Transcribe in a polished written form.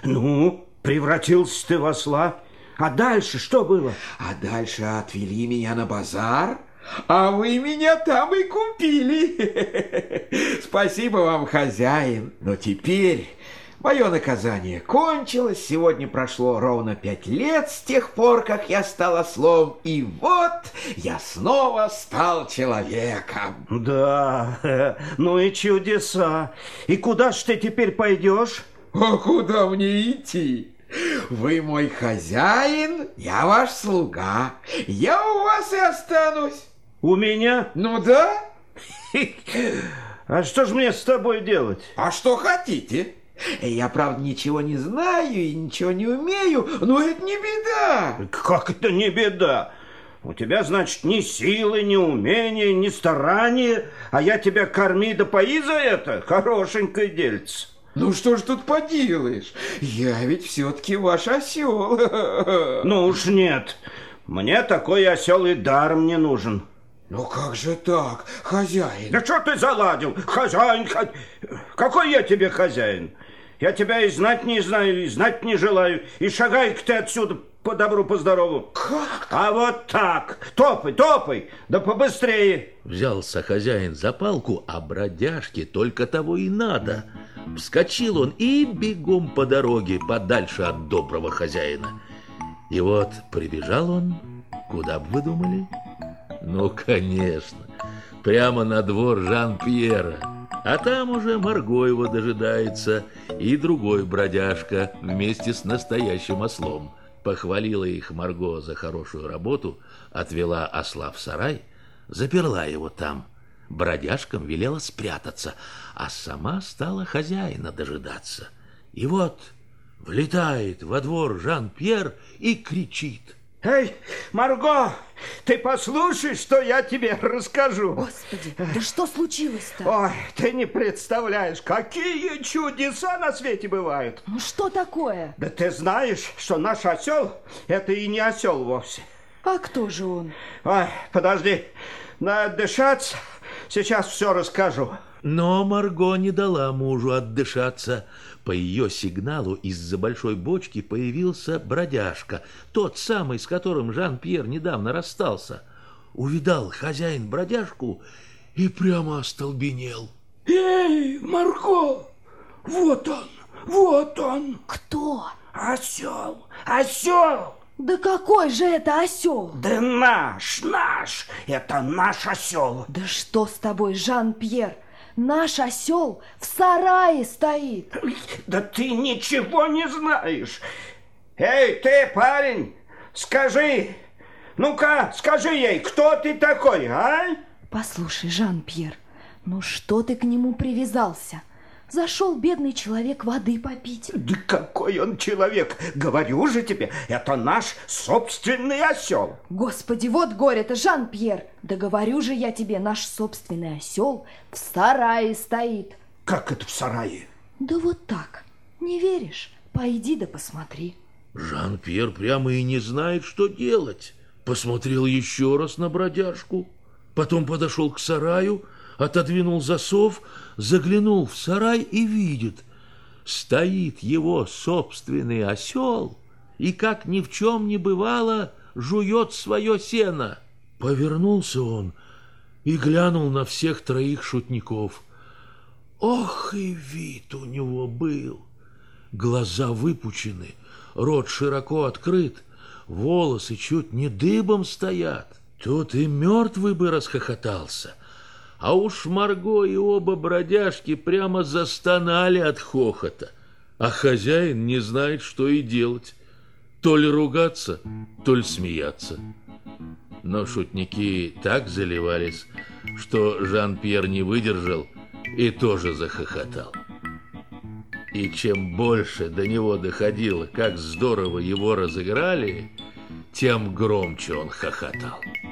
Ну, превратился ты в осла. А дальше что было? А дальше отвели меня на базар, а вы меня там и купили. Спасибо вам, хозяин. Но теперь мое наказание кончилось. Сегодня прошло ровно 5 лет с тех пор, как я стал ослом. И вот я снова стал человеком. Да, ну и чудеса. И куда ж ты теперь пойдешь? А куда мне идти? Вы мой хозяин, я ваш слуга. Я у вас и останусь. У меня? Ну да. А что ж мне с тобой делать? А что хотите? Я, правда, ничего не знаю и ничего не умею, но это не беда. Как это не беда? У тебя, значит, ни силы, ни умения, ни старания, а я тебя корми да пои за это? Хорошенькое дельце. Ну что ж тут поделаешь? Я ведь все-таки ваш осел. Ну уж нет. Мне такой осел и даром не нужен. Ну как же так, хозяин? Да что ты заладил? Хозяин, какой я тебе хозяин? Я тебя и знать не знаю, и знать не желаю. И шагай-ка ты отсюда по добру, по здорову. Как? А вот так. Топай, топай, да побыстрее. Взялся хозяин за палку, а бродяжке только того и надо. Вскочил он и бегом по дороге подальше от доброго хозяина. И вот прибежал он, куда бы вы думали? Ну, конечно, прямо на двор Жан-Пьера. А там уже Марго его дожидается и другой бродяжка вместе с настоящим ослом. Похвалила их Марго за хорошую работу, отвела осла в сарай, заперла его там. Бродяжкам велела спрятаться, а сама стала хозяина дожидаться. И вот влетает во двор Жан-Пьер и кричит: Эй, Марго, ты послушай, что я тебе расскажу. Господи, да что случилось-то? Ой, ты не представляешь, какие чудеса на свете бывают. Ну что такое? Да ты знаешь, что наш осел, это и не осел вовсе. А кто же он? Ой, подожди, надо дышаться, сейчас все расскажу. Но Марго не дала мужу отдышаться. По ее сигналу из-за большой бочки появился бродяжка, тот самый, с которым Жан-Пьер недавно расстался. Увидал хозяин бродяжку и прямо остолбенел. Эй, Марго, вот он, вот он. Кто? Осел, осел. Да какой же это осел? Да наш, это наш осел. Да что с тобой, Жан-Пьер? Наш осел в сарае стоит. Да ты ничего не знаешь. Эй, ты, парень, скажи, ну-ка, скажи ей, кто ты такой, а? Послушай, Жан-Пьер, ну что ты к нему привязался? Зашел бедный человек воды попить. Да какой он человек? Говорю же тебе, это наш собственный осел. Господи, вот горе-то, Жан-Пьер. Да говорю же я тебе, наш собственный осел в сарае стоит. Как это в сарае? Да вот так. Не веришь? Пойди да посмотри. Жан-Пьер прямо и не знает, что делать. Посмотрел еще раз на бродяжку, потом подошел к сараю, отодвинул засов, заглянул в сарай и видит, стоит его собственный осел и, как ни в чем не бывало, жует свое сено. Повернулся он и глянул на всех троих шутников. Ох, и вид у него был! Глаза выпучены, рот широко открыт, волосы чуть не дыбом стоят. Тут и мертвый бы расхохотался. А уж Марго и оба бродяжки прямо застонали от хохота. А хозяин не знает, что и делать. То ли ругаться, то ли смеяться. Но шутники так заливались, что Жан-Пьер не выдержал и тоже захохотал. И чем больше до него доходило, как здорово его разыграли, тем громче он хохотал.